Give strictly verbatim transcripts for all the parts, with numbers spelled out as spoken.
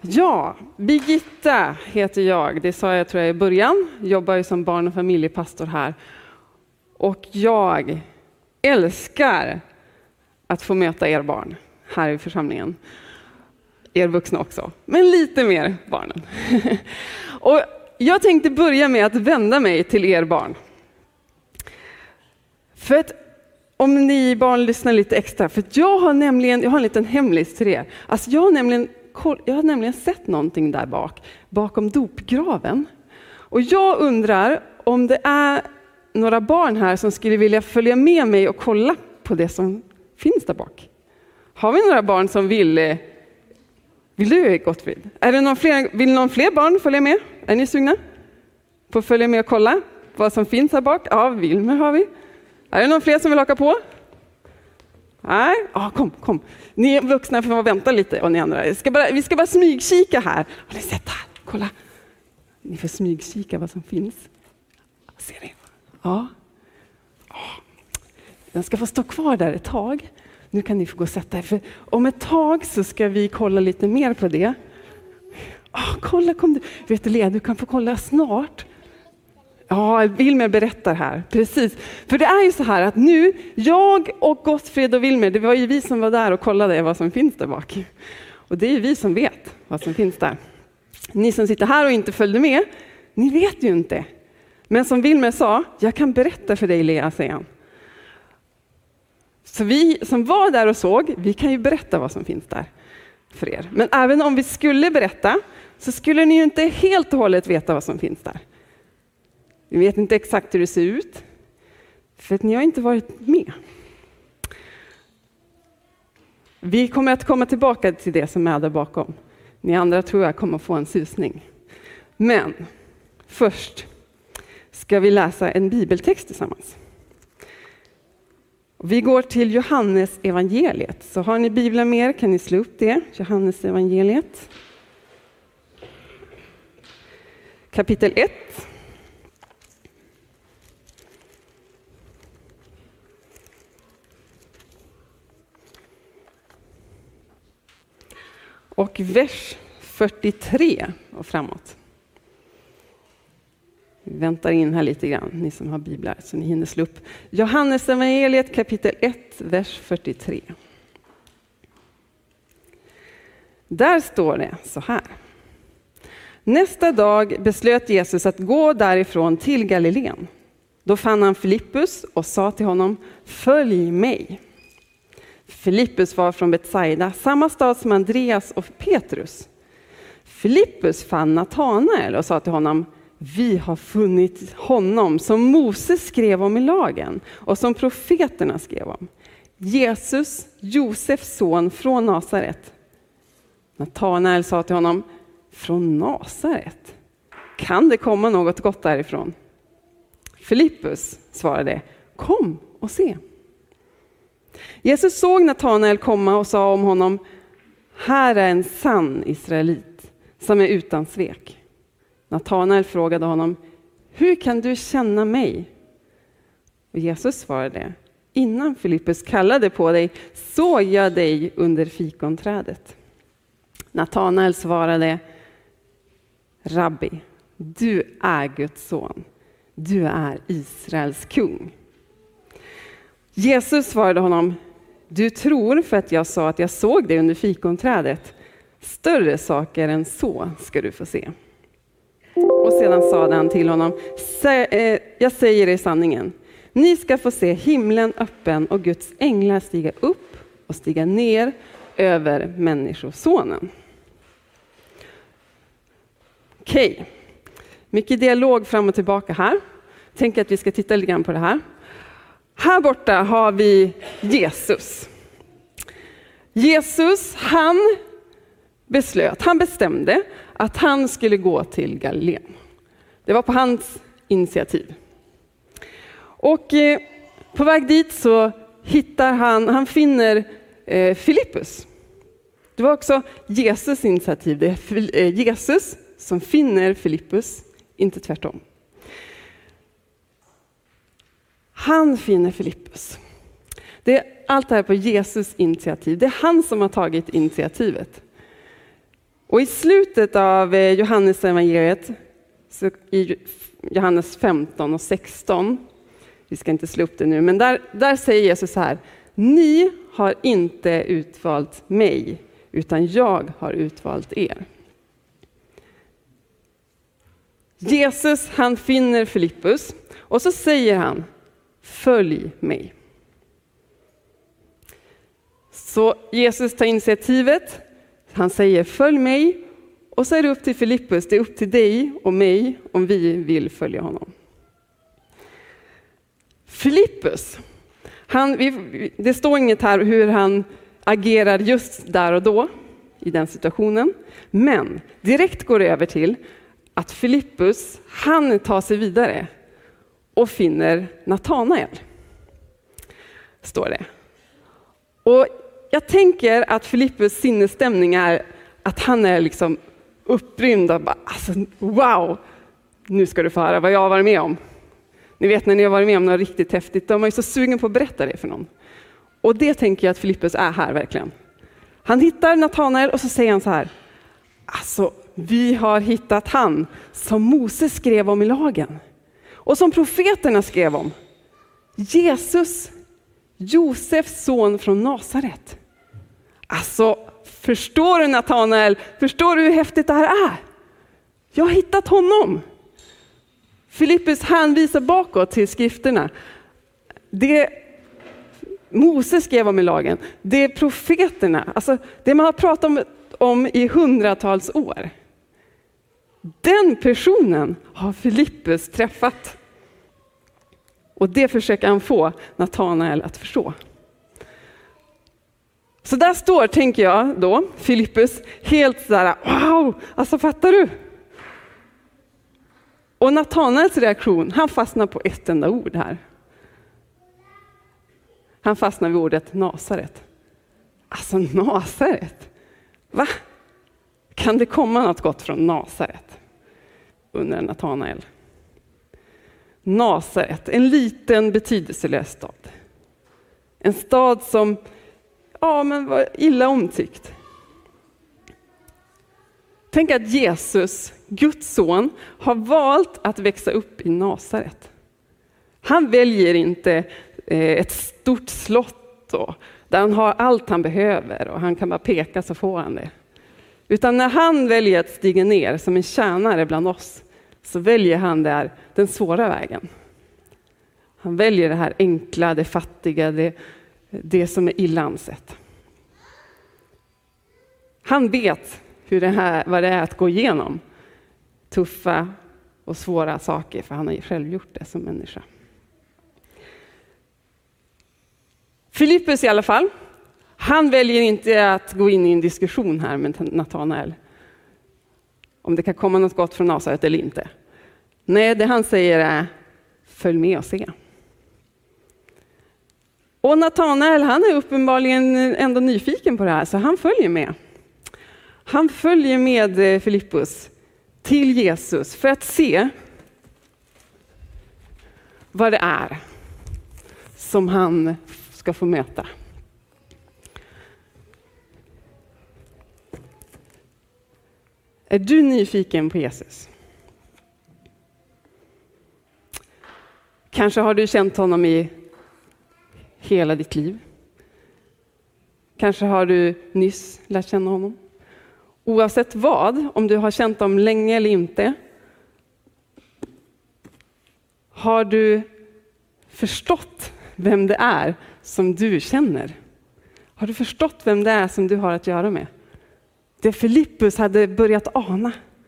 Ja, Birgitta heter jag. Det sa jag tror jag i början. Jobbar ju som barn- och familjepastor här. Och jag älskar att få möta er barn här i församlingen. Er vuxna också, men lite mer barnen. Och jag tänkte börja med att vända mig till er barn. För att om ni barn lyssnar lite extra, för att jag har nämligen, jag har en liten hemlis till er. Alltså jag har nämligen, jag har nämligen sett någonting där bak, bakom dopgraven. Och jag undrar om det är några barn här som skulle vilja följa med mig och kolla på det som finns där bak. Har vi några barn som vill, vill du Gottfrid? Är det någon fler, vill någon fler barn följa med? Är ni sugna på att följa med och kolla vad som finns här bak? Ja, Wilmer har vi. Är det någon fler som vill haka på? Nej? Ja, kom, kom. Ni vuxna får vänta lite och ni andra. Vi ska bara, vi ska bara smygkika här. Har ni sett här? Kolla. Ni får smygkika vad som finns. Ser ni? Ja. Den ska få stå kvar där ett tag. Nu kan ni få gå och sätta er. För om ett tag så ska vi kolla lite mer på det. Oh, kolla, kom du. Vet du Lea, du kan få kolla snart. Ja, Wilmer berättar här. Precis. För det är ju så här att nu, jag och Gottfrid och Wilmer, det var ju vi som var där och kollade vad som finns där bak. Och det är ju vi som vet vad som finns där. Ni som sitter här och inte följde med, ni vet ju inte. Men som Wilmer sa, jag kan berätta för dig Lea, säger han. Så vi som var där och såg, vi kan ju berätta vad som finns där för er. Men även om vi skulle berätta så skulle ni ju inte helt och hållet veta vad som finns där. Vi vet inte exakt hur det ser ut, för att ni har inte varit med. Vi kommer att komma tillbaka till det som är där bakom. Ni andra tror jag kommer få en susning. Men först ska vi läsa en bibeltext tillsammans. Vi går till Johannes evangeliet. Så har ni bibeln med er kan ni slå upp det. Johannes evangeliet. Kapitel ett. Och vers fyrtiotre och framåt. Vi väntar in här lite grann, ni som har biblar, så ni hinner slå upp. Johannes evangeliet kapitel ett, vers fyrtiotre. Där står det så här. Nästa dag beslöt Jesus att gå därifrån till Galileen. Då fann han Filippus och sa till honom, följ mig. Filippus var från Betsaida, samma stad som Andreas och Petrus. Filippus fann Natanael och sa till honom, vi har funnit honom som Moses skrev om i lagen och som profeterna skrev om. Jesus, Josefs son från Nasaret. Natanael sa till honom, från Nasaret? Kan det komma något gott därifrån? Filippus svarade, kom och se. Jesus såg Natanael komma och sa om honom, här är en sann israelit som är utan svek. Natanael frågade honom, hur kan du känna mig? Och Jesus svarade, innan Filippus kallade på dig såg jag dig under fikonträdet. Natanael svarade, Rabbi, du är Guds son. Du är Israels kung. Jesus svarade honom, du tror för att jag sa att jag såg dig under fikonträdet. Större saker än så ska du få se. Och sedan sade han till honom, jag säger er sanningen. Ni ska få se himlen öppen och Guds änglar stiga upp och stiga ner över människosonen. Okej, okay. Mycket dialog fram och tillbaka här. Tänk att vi ska titta lite grann på det här. Här borta har vi Jesus. Jesus, han beslöt, han bestämde att han skulle gå till Galileen. Det var på hans initiativ. Och eh, på väg dit så hittar han, han finner eh, Filippus. Det var också Jesus initiativ. Det är eh, Jesus som finner Filippus, inte tvärtom. Han finner Filippus. Det är allt det här på Jesus initiativ. Det är han som har tagit initiativet. Och i slutet av Johannes evangeliet, så i Johannes femton och sexton, vi ska inte slå upp det nu, men där, där säger Jesus så här: ni har inte utvalt mig, utan jag har utvalt er. Jesus, han finner Filippus och så säger han: följ mig. Så Jesus tar initiativet, han säger följ mig, och så är det upp till Filippus, det är upp till dig och mig om vi vill följa honom. Filippus, han, vi, det står inget här hur han agerar just där och då i den situationen, men direkt går det över till att Filippus, han tar sig vidare och finner Natanael, står det. Och jag tänker att Filippus sinnesstämning är att han är liksom upprymd och bara, alltså, wow, nu ska du få höra vad jag har varit med om. Ni vet när ni har varit med om något riktigt häftigt, de är ju så sugen på att berätta det för någon. Och det tänker jag att Filippus är här verkligen. Han hittar Natanael och så säger han så här: alltså, vi har hittat han som Moses skrev om i lagen och som profeterna skrev om. Jesus, Josefs son från Nasaret. Alltså, förstår du Natanael? Förstår du hur häftigt det här är? Jag har hittat honom. Filippus hänvisar bakåt till skrifterna. Det Moses skrev om i lagen, det är profeterna, alltså det man har pratat om, om i hundratals år. Den personen har Filippus träffat. Och det försöker han få Natanael att förstå. Så där står, tänker jag då, Filippus helt sådär, wow, alltså fattar du? Och Natanaels reaktion, han fastnar på ett enda ord här. Han fastnar vid ordet Nasaret. Alltså Nasaret? Va? Kan det komma något gott från Nasaret? Undrar Natanael. Nasaret, en liten betydelselös stad. En stad som, ja, men var illa omtyckt. Tänk att Jesus, Guds son, har valt att växa upp i Nasaret. Han väljer inte ett stort slott då, där han har allt han behöver och han kan bara peka så får han det. Utan när han väljer att stiga ner som en tjänare bland oss, så väljer han där den svåra vägen. Han väljer det här enkla, det fattiga, det, det som är illa ansett. Han vet hur det här, vad det är att gå igenom tuffa och svåra saker, för han har ju själv gjort det som människa. Filippus i alla fall, han väljer inte att gå in i en diskussion här med Natanael om det kan komma något gott från Nasaret eller inte. Nej, det han säger är: följ med och se. Och Natanael, han är uppenbarligen ändå nyfiken på det här, så han följer med. Han följer med Filippus till Jesus för att se vad det är som han ska få möta. Är du nyfiken på Jesus? Kanske har du känt honom i hela ditt liv. Kanske har du nyss lärt känna honom. Oavsett vad, om du har känt honom länge eller inte, har du förstått vem det är som du känner? Har du förstått vem det är som du har att göra med? Det Filippus hade börjat ana.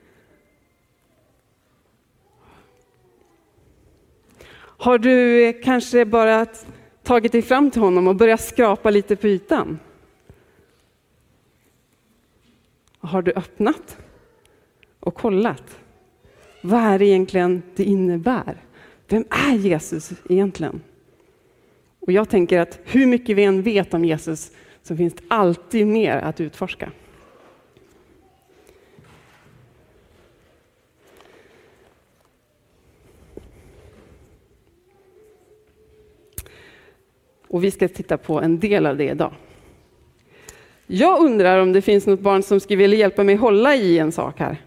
Har du kanske bara tagit dig fram till honom och börjat skrapa lite på ytan? Har du öppnat och kollat? Vad är det egentligen det innebär? Vem är Jesus egentligen? Och jag tänker att hur mycket vi än vet om Jesus, så finns det alltid mer att utforska. Och vi ska titta på en del av det idag. Jag undrar om det finns något barn som skulle vilja hjälpa mig hålla i en sak här.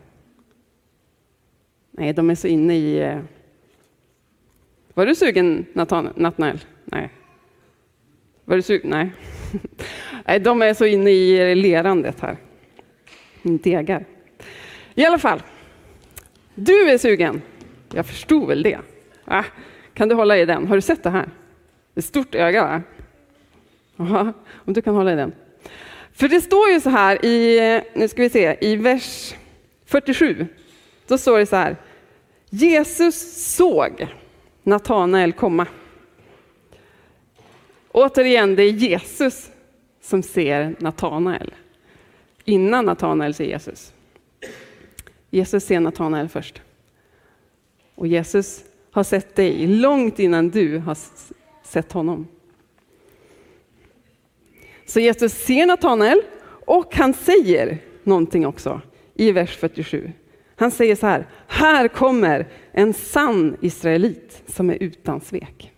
Nej, de är så inne i... Var du sugen, Nathanael? Nej. Var du sugen? Nej. Nej, de är så inne i lerandet här. Degar. I alla fall. Du är sugen. Jag förstod väl det. Ah, kan du hålla i den? Har du sett det här? Det är ett stort öga, va? Aha, om du kan hålla i den. För det står ju så här i, nu ska vi se, i vers fyrtiosju. Då står det så här. Jesus såg Nathanael komma. Återigen, det är Jesus som ser Nathanael. Innan Nathanael ser Jesus. Jesus ser Nathanael först. Och Jesus har sett dig långt innan du har sett honom. Så Jesus ser Nathanael och han säger någonting också i vers fyrtiosju. Han säger så här: här kommer en sann israelit som är utan svek.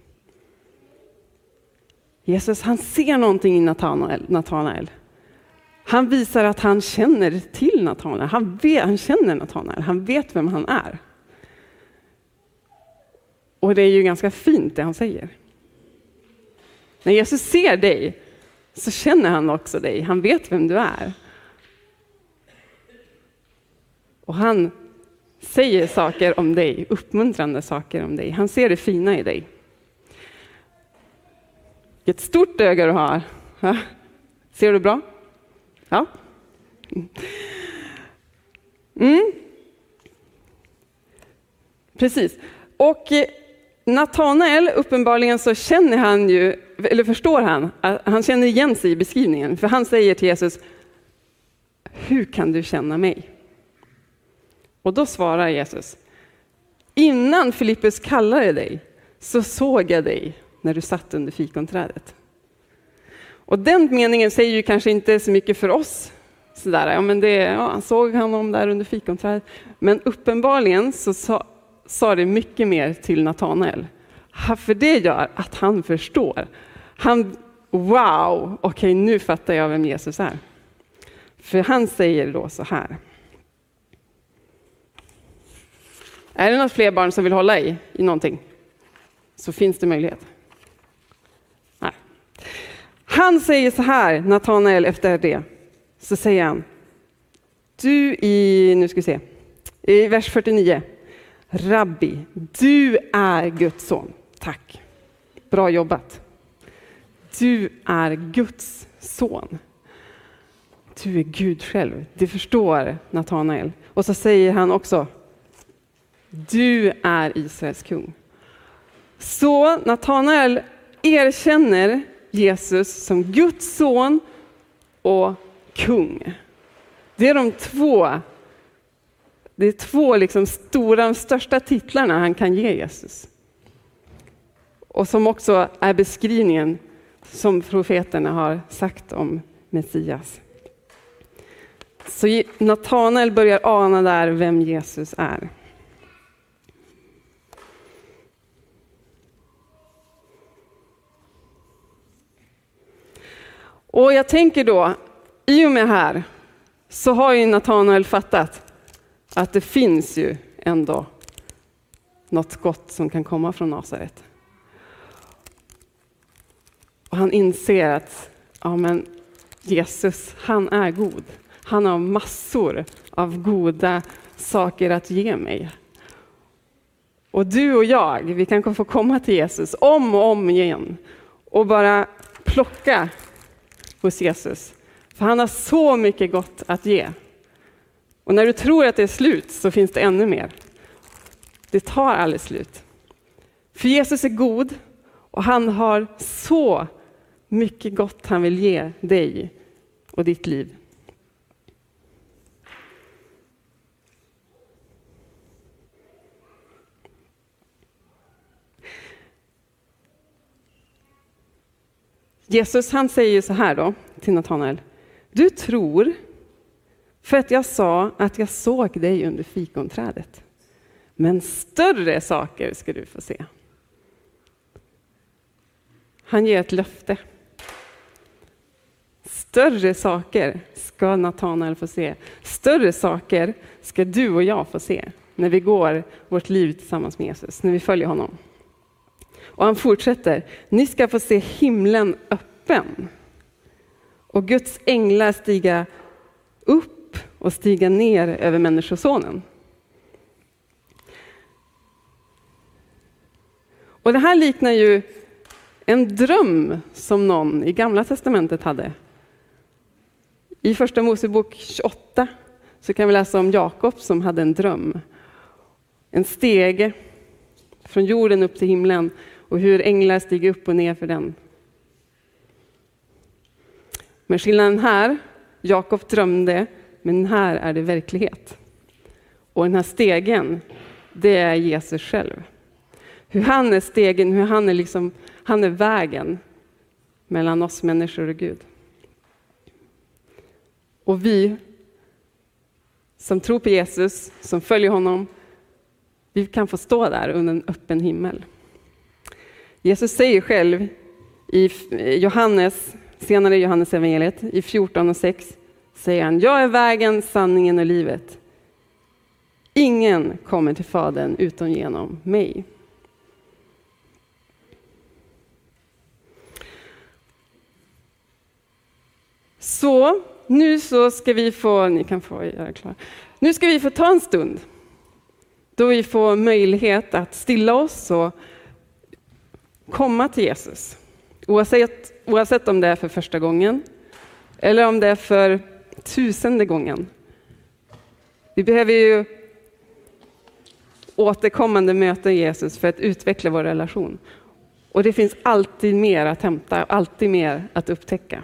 Jesus, han ser någonting i Nathanael. Nathanael. Han visar att han känner till Nathanael. Han, vet, han känner Nathanael. Han vet vem han är. Och det är ju ganska fint det han säger. När Jesus ser dig så känner han också dig. Han vet vem du är. Och han säger saker om dig, uppmuntrande saker om dig. Han ser det fina i dig. Ett stort öga du har. Ja. Ser du bra? Ja. Mm. Precis. Och Nathanael, uppenbarligen så känner han ju, eller förstår han, han känner igen sig i beskrivningen. För han säger till Jesus: hur kan du känna mig? Och då svarar Jesus: innan Filippus kallade dig så såg jag dig när du satt under fikonträdet. Och den meningen säger ju kanske inte så mycket för oss. Sådär, ja, men det, ja, såg han om där under fikonträdet. Men uppenbarligen så sa, sa det mycket mer till Nathanael. För det gör att han förstår. Han, wow, okej, okay, nu fattar jag vem Jesus är. För han säger då så här. Är det något fler barn som vill hålla i, i någonting? Så finns det möjlighet. Nej. Han säger så här, Nathanael, efter det. Så säger han. Du i, nu ska vi se. I vers fyrtionio. Rabbi, du är Guds son. Tack. Bra jobbat. Du är Guds son. Du är Gud själv. Det förstår Nathanael. Och så säger han också. Du är Israels kung. Så Nathanael erkänner Jesus som Guds son och kung. Det är de två, det är två liksom stora, de största titlarna han kan ge Jesus. Och som också är beskrivningen som profeterna har sagt om Messias. Så Nathanael börjar ana där vem Jesus är. Och jag tänker då, i och med här så har ju Nathanael fattat att det finns ju ändå något gott som kan komma från Nasaret. Och han inser att ja, men Jesus, han är god. Han har massor av goda saker att ge mig. Och du och jag, vi kan få komma till Jesus om och om igen och bara plocka hos Jesus. För han har så mycket gott att ge. Och när du tror att det är slut så finns det ännu mer. Det tar aldrig slut. För Jesus är god och han har så mycket gott han vill ge dig och ditt liv. Jesus, han säger så här då till Nathanael. Du tror för att jag sa att jag såg dig under fikonträdet. Men större saker ska du få se. Han ger ett löfte. Större saker ska Natanael få se. Större saker ska du och jag få se när vi går vårt liv tillsammans med Jesus, när vi följer honom. Och han fortsätter, ni ska få se himlen öppen och Guds änglar stiga upp och stiga ner över människosonen. Och det här liknar ju en dröm som någon i Gamla testamentet hade. I första Mosebok tjugoåtta så kan vi läsa om Jakob som hade en dröm. En stege från jorden upp till himlen och hur änglar stiger upp och ner för den. Men skillnaden här, Jakob drömde, men här är det verklighet. Och den här stegen, det är Jesus själv. Hur han är stegen, hur han är liksom, han är vägen mellan oss människor och Gud. Och vi som tror på Jesus, som följer honom, vi kan få stå där under en öppen himmel. Jesus säger själv i Johannes, senare i Johannes evangeliet, i fjorton och sex, säger han, jag är vägen, sanningen och livet. Ingen kommer till Fadern utom genom mig. Så nu så ska vi få, ni kan få göra klar. Nu ska vi få ta en stund då vi får möjlighet att stilla oss och komma till Jesus. Oavsett, oavsett om det är för första gången eller om det är för tusende gången. Vi behöver ju återkommande möta Jesus för att utveckla vår relation. Och det finns alltid mer att hämta, alltid mer att upptäcka.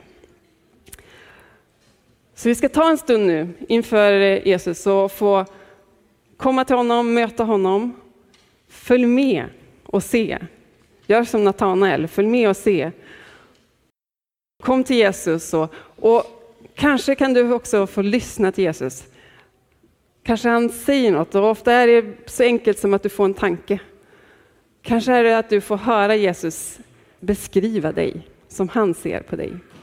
Så vi ska ta en stund nu inför Jesus och få komma till honom, möta honom. Följ med och se. Gör som Natanael, följ med och se. Kom till Jesus och, och kanske kan du också få lyssna till Jesus. Kanske han säger något och ofta är det så enkelt som att du får en tanke. Kanske är det att du får höra Jesus beskriva dig som han ser på dig.